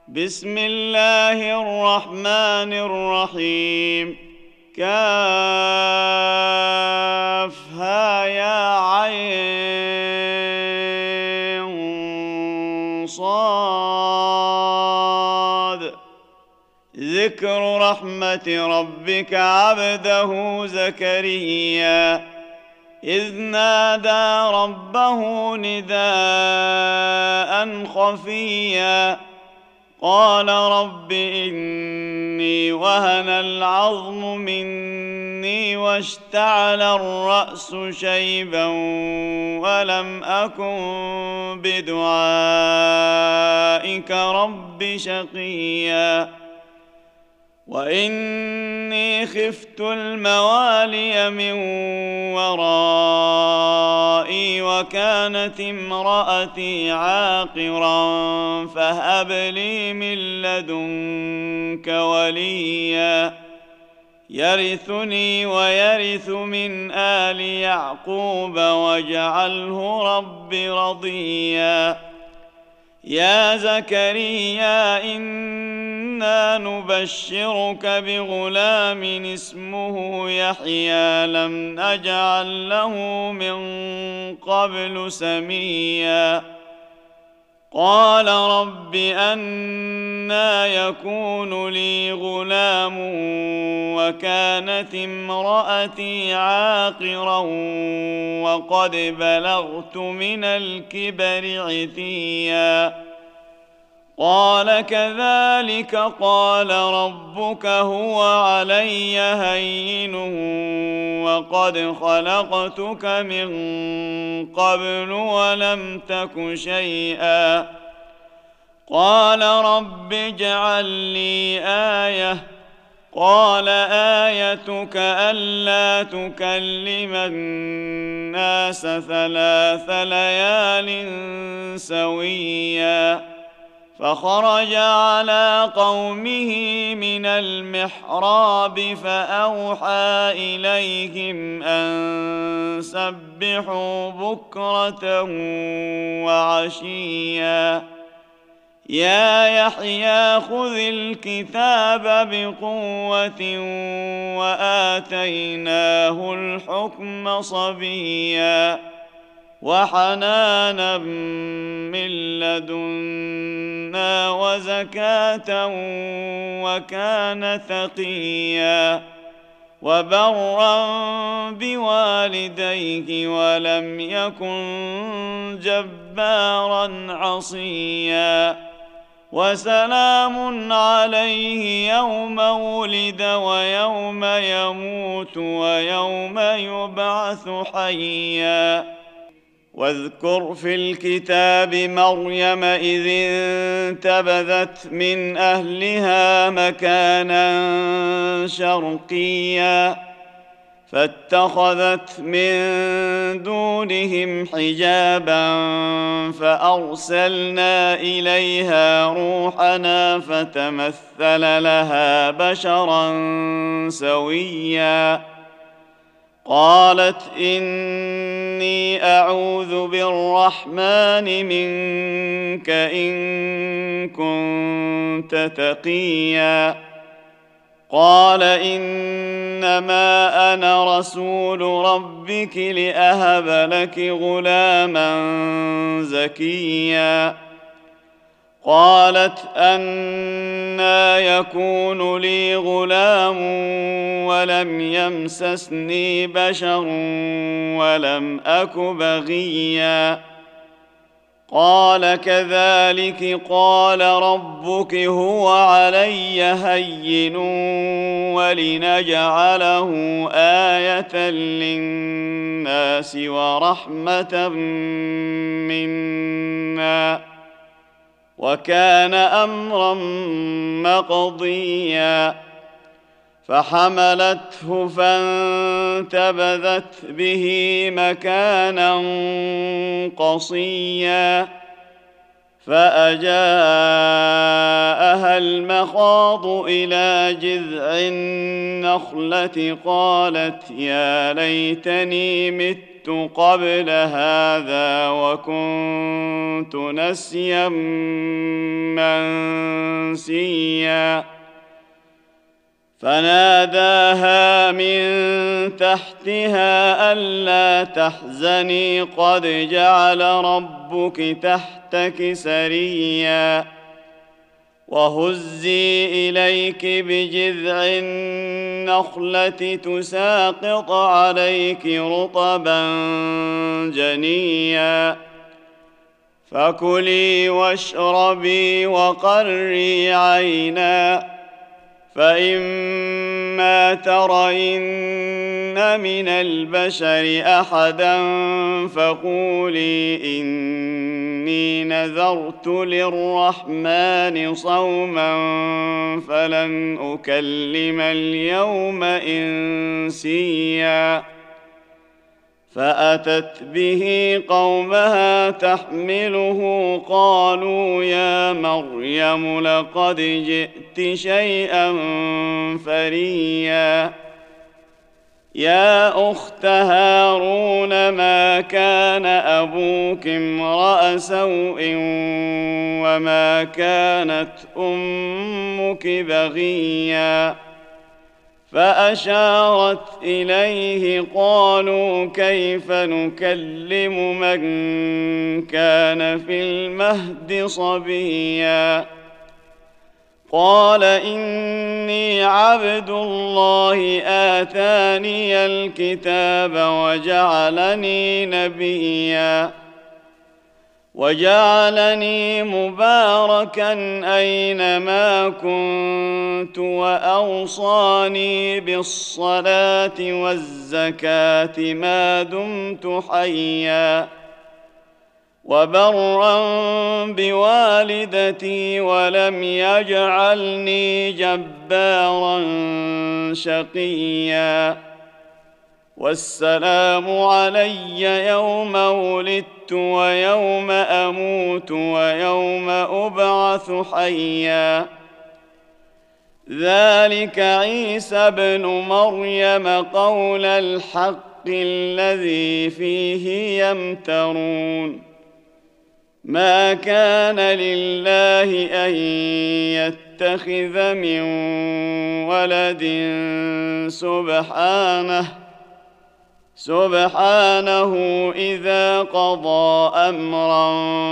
بسم الله الرحمن الرحيم. كافها يا عين صاد. ذكر رحمة ربك عبده زكريا إذ نادى ربه نداء خفيا قال رب إني وهن العظم مني واشتعل الرأس شيبا ولم أكن بدعائك رب شقيا وإني خفت الموالي من ورائي وكانت امرأتي عاقرا فهب لي من لدنك وليا يرثني ويرث من آل يعقوب واجعله رب رضيا. يا زكريا إنا نبشرك بغلام اسمه يحيى لم نجعل له من قبل سميا قال رب أنى يكون لي غلام وكانت امرأتي عاقرا وقد بلغت من الكبر عتيا قال كذلك قال ربك هو علي هين وقد خلقتك من قبل ولم تك شيئا قال رب اجعل لي آية قال آيتك ألا تكلم الناس 3 ليال سويا فخرج على قومه من المحراب فأوحى إليهم أن سبحوا بكرة وعشيا يا يحيى خذ الكتاب بقوة وآتيناه الحكم صبيا وحنانا من لدنا وزكاة وكان تقيا وبرا بوالديه ولم يكن جبارا عصيا وسلام عليه يوم ولد ويوم يموت ويوم يبعث حيا واذكر في الكتاب مريم إذ انتبذت من أهلها مكانا شرقيا فاتخذت من دونهم حجابا فأرسلنا إليها روحنا فتمثل لها بشرا سويا قالت إني أعوذ بالرحمن منك إن كنت تقيا قال إنما أنا رسول ربك لأهب لك غلاما زكيا قالت أنى يكون لي غلام ولم يمسسني بشر ولم أك بغيا قال كذلك قال ربك هو علي هين ولنجعله آية للناس ورحمة منا وكان أمرا مقضيا فحملته فانتبذت به مكانا قصيا فأجاءها المخاض إلى جذع النخلة قالت يا ليتني مت مت قبل هذا وكنت نسيا منسيا فناداها من تحتها ألا تحزني قد جعل ربك تحتك سريا وهزي إليك بجذع النخلة تساقط عليك رطبا جنيا فكلي واشربي وقري عينا فإما ترين من البشر أحدا فقولي إني نذرت للرحمن صوما فلن أكلم اليوم إنسيا فأتت به قومها تحمله قالوا يا مريم لقد جئت شيئا فريا يا أخت هارون ما كان أبوك امرأ سوء وما كانت أمك بغيا فأشارت إليه قالوا كيف نكلم من كان في المهد صبيا قال إني عبد الله آتاني الكتاب وجعلني نبيا وجعلني مباركا أينما كنت وأوصاني بالصلاة والزكاة ما دمت حيا وبرا بوالدتي ولم يجعلني جبارا شقيا والسلام علي يوم ولدت ويوم أموت ويوم أبعث حيا ذلك عيسى ابن مريم قول الحق الذي فيه يمترون ما كان لله أن يتخذ من ولد سبحانه إذا قضى أمرا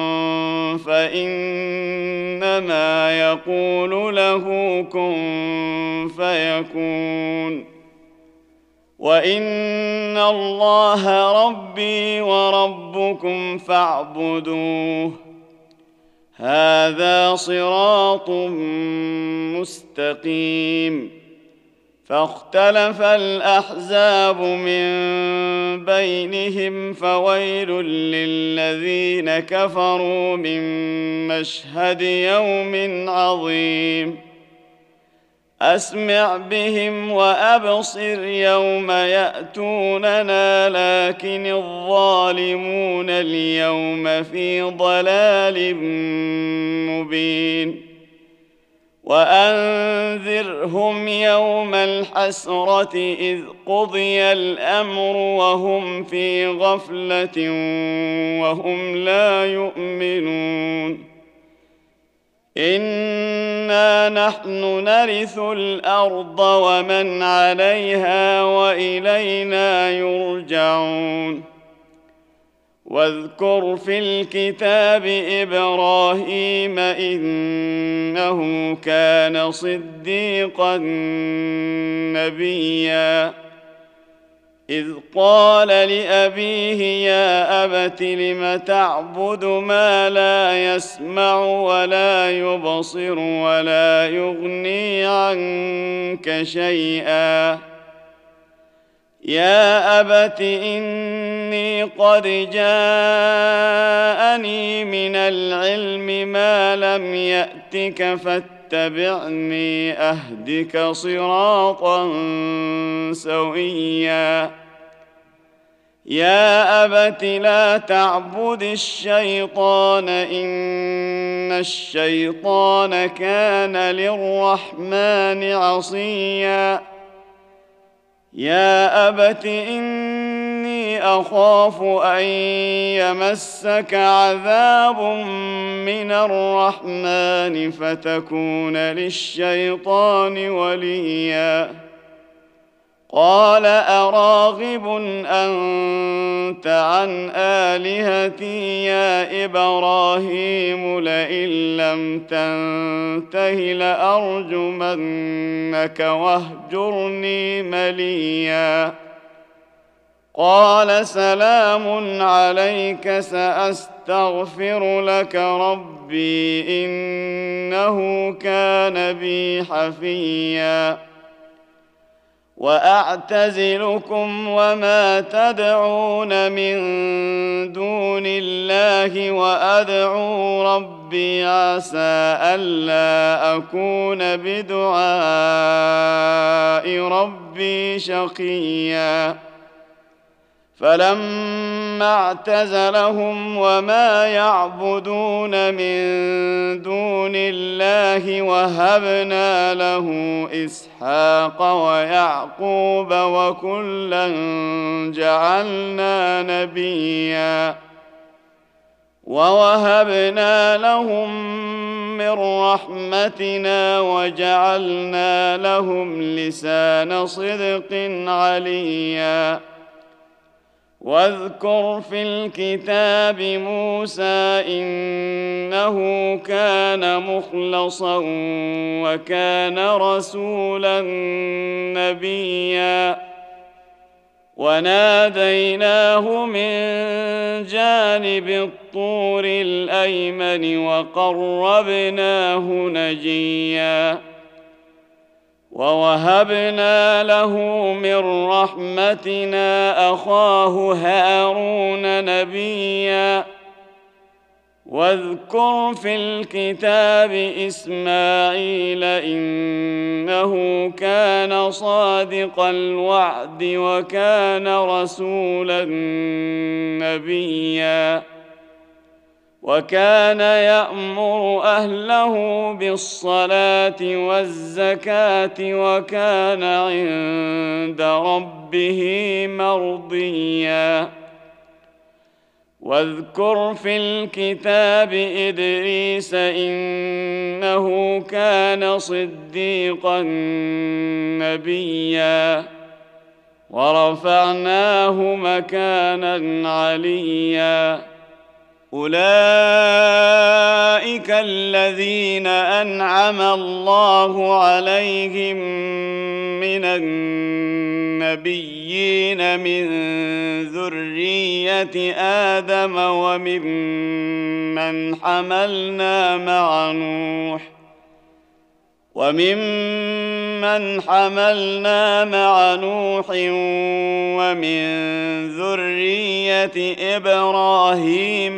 فإنما يقول له كن فيكون وإن الله ربي وربكم فاعبدوه هذا صراط مستقيم فاختلف الأحزاب من بينهم فويل للذين كفروا من مشهد يوم عظيم أسمع بهم وأبصر يوم يأتوننا لكن الظالمون اليوم في ضلال مبين وأنذرهم يوم الحسرة إذ قضي الأمر وهم في غفلة وهم لا يؤمنون إنا نحن نرث الأرض ومن عليها وإلينا يرجعون واذكر في الكتاب إبراهيم إنه كان صديقا نبيا إذ قال لأبيه يا أبت لم تعبد ما لا يسمع ولا يبصر ولا يغني عنك شيئا يا أبت إني قد جاءني من العلم ما لم يأتك فاتبعني أهدك صراطا سويا يا أبت لا تعبد الشيطان إن الشيطان كان للرحمن عصيا يا أبت إني أخاف أن يمسك عذاب من الرحمن فتكون للشيطان وليا قال أراغب أنت عن آلهتي يا إبراهيم لئن لم تنته لأرجمنك واهجرني مليا قال سلام عليك سأستغفر لك ربي إنه كان بي حفيا وأعتزلكم وما تدعون من دون الله وأدعو ربي عسى ألا أكون بدعاء ربي شقيا فلما اعتزلهم وما يعبدون من دون الله وهبنا له إسحاق ويعقوب وكلا جعلنا نبيا ووهبنا لهم من رحمتنا وجعلنا لهم لسان صدق عليا واذكر في الكتاب موسى إنه كان مخلصا وكان رسولا نبيا وناديناه من جانب الطور الأيمن وقربناه نجيا ووهبنا له من رحمتنا أخاه هارون نبيا واذكر في الكتاب إسماعيل إنه كان صادق الوعد وكان رسولا نبيا وكان يأمر أهله بالصلاة والزكاة وكان عند ربه مرضيا واذكر في الكتاب إدريس إنه كان صديقا نبيا ورفعناه مكانا عليا أولئك الذين أنعم الله عليهم من النبيين من ذرية آدم وممن حملنا مع نوح ومن ذرية إبراهيم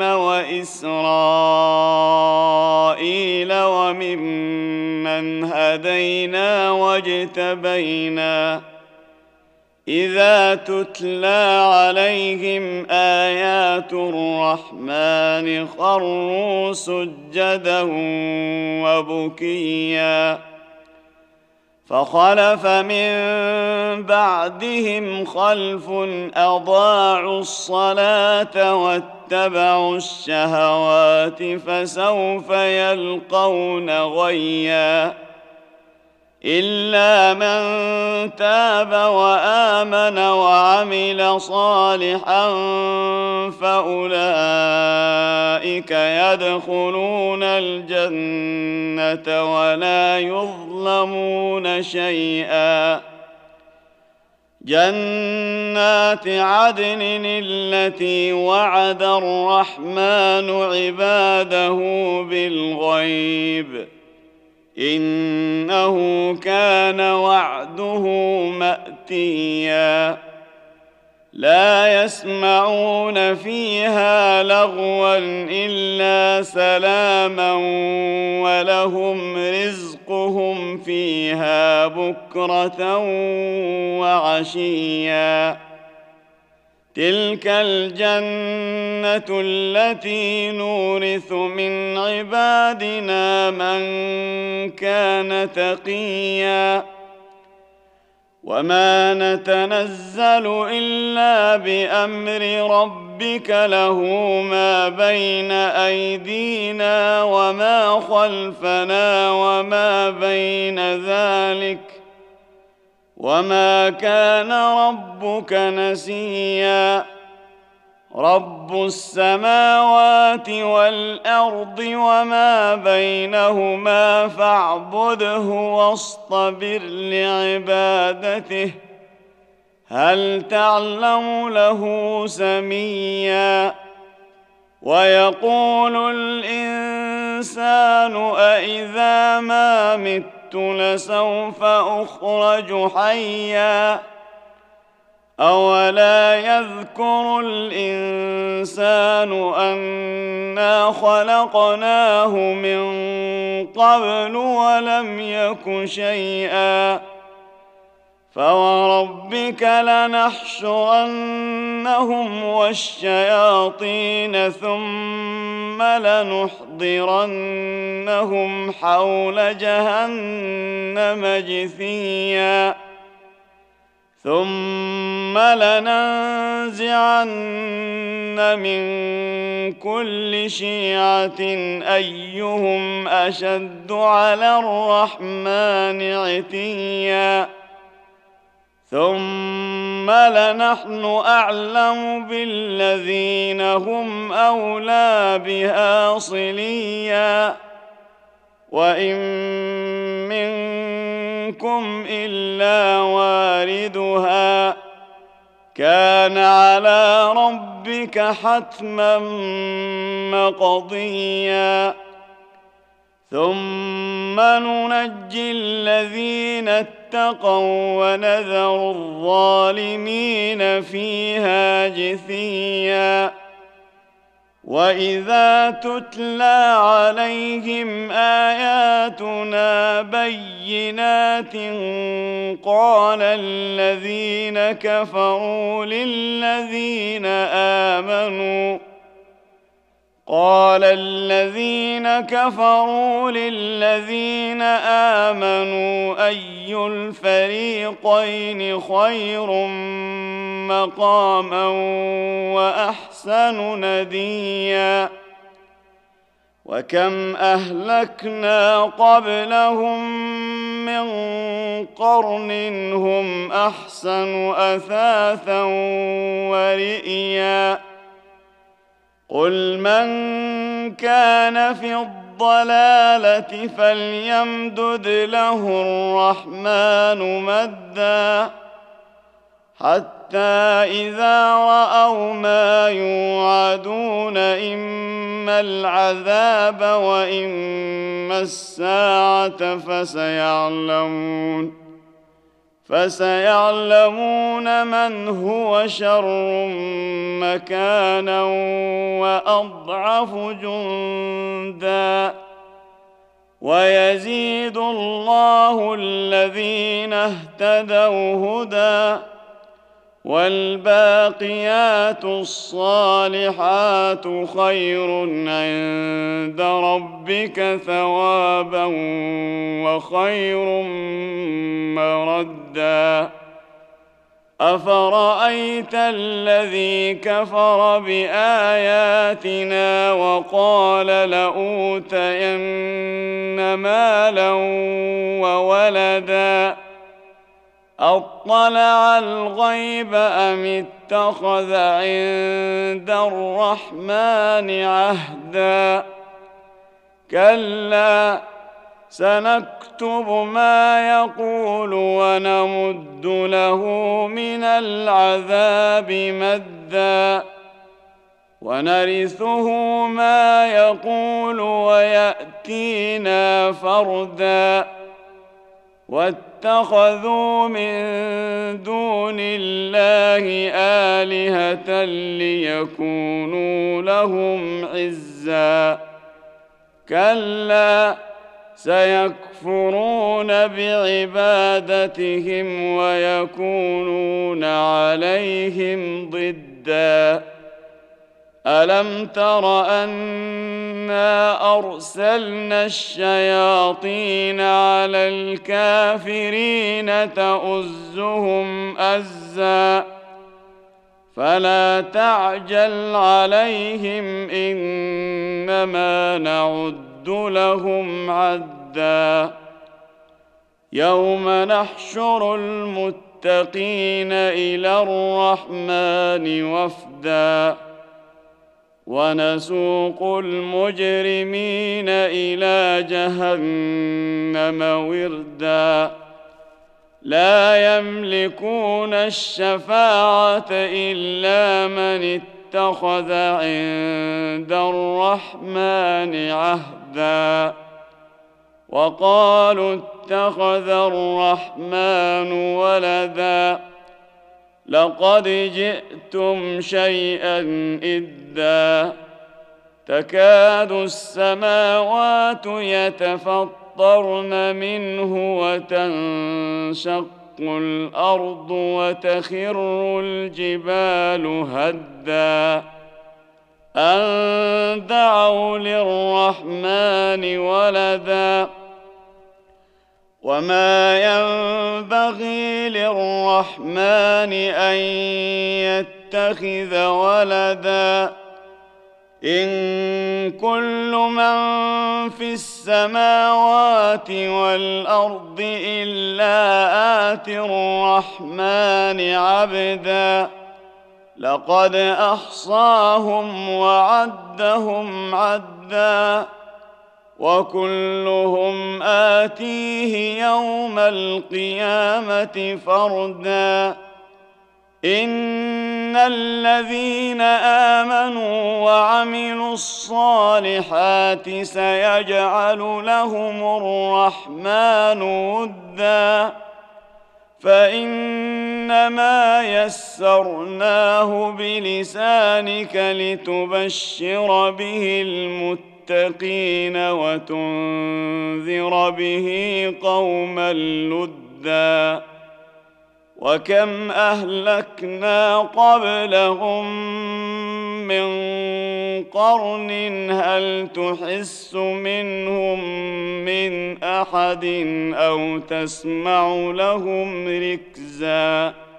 وإسرائيل وممن هدينا واجتبينا إذا تتلى عليهم آيات الرحمن خروا سجدا وبكيا فخلف من بعدهم خلف أضاعوا الصلاة واتبعوا الشهوات فسوف يلقون غيا إلا من تاب وآمن وعمل صالحا فأولئك يدخلون الجنة ولا يظلمون شيئا جنات عدن التي وعد الرحمن عباده بالغيب إنه كان وعده مأتيا لا يسمعون فيها لغوا إلا سلاما ولهم رزقهم فيها بكرة وعشيا تلك الجنة التي نورث من عبادنا من كان تقيا وما نتنزل إلا بأمر ربك له ما بين أيدينا وما خلفنا وما بين ذلك وما كان ربك نسيا رب السماوات والأرض وما بينهما فاعبده واصطبر لعبادته هل تعلم له سميا ويقول الإنسان أإذا ما مت لسوف أخرج حيا أولا يذكر الإنسان أنا خلقناه من قبل ولم يك شيئا فوربك لنحشرنهم والشياطين ثم لنحضرنهم حول جهنم جثيا ثم لننزعن من كل شيعة أيهم أشد على الرحمن عتيا ثم لنحن أعلم بالذين هم أولى بها صليا وإن منكم إلا واردها كان على ربك حتما مقضيا ثم ننجي الذين اتقوا ونذر الظالمين فيها جثيا وإذا تتلى عليهم آياتنا بينات قال الذين كفروا للذين آمنوا أي الفريقين خير مقاما وأحسن نديا وكم أهلكنا قبلهم من قرن هم أحسن أثاثا ورئيا قل من كان في الضلالة فليمدد له الرحمن مدا حتى إذا رأوا ما يوعدون إما العذاب وإما الساعة فسيعلمون من هو شر مكانا وأضعف جندا ويزيد الله الذين اهتدوا هدى والباقيات الصالحات خير عند ربك ثوابا وخير مردا أفرأيت الذي كفر بآياتنا وقال لأوتين مالا وولدا أطلع الغيب أم اتخذ عند الرحمن عهدا كلا سنكتب ما يقول ونمد له من العذاب مدا ونرثه ما يقول ويأتينا فردا واتخذوا من دون الله آلهة ليكونوا لهم عزا كلا سيكفرون بعبادتهم ويكونون عليهم ضدا ألم تر أنا أرسلنا الشياطين على الكافرين تؤزهم أزا فلا تعجل عليهم إنما نعد لهم عدا يوم نحشر المتقين إلى الرحمن وفدا ونسوق المجرمين إلى جهنم وردا لا يملكون الشفاعة إلا من اتخذ عند الرحمن عهدا وقالوا اتخذ الرحمن ولدا لقد جئتم شيئا إدا تكاد السماوات يتفطرن منه وتنشق الأرض وتخر الجبال هدا أن دعوا للرحمن ولدا وما ينبغي للرحمن أن يتخذ ولدا إن كل من في السماوات والأرض إلا آتي الرحمن عبدا لقد أحصاهم وعدهم عدا وكلهم آتيه يوم القيامة فردا إن الذين آمنوا وعملوا الصالحات سيجعل لهم الرحمن ودا فإنما يسرناه بلسانك لتبشر به المتقين وتنذر به قوما لدا وكم أهلكنا قبلهم من قرن هل تحس منهم من أحد أو تسمع لهم ركزا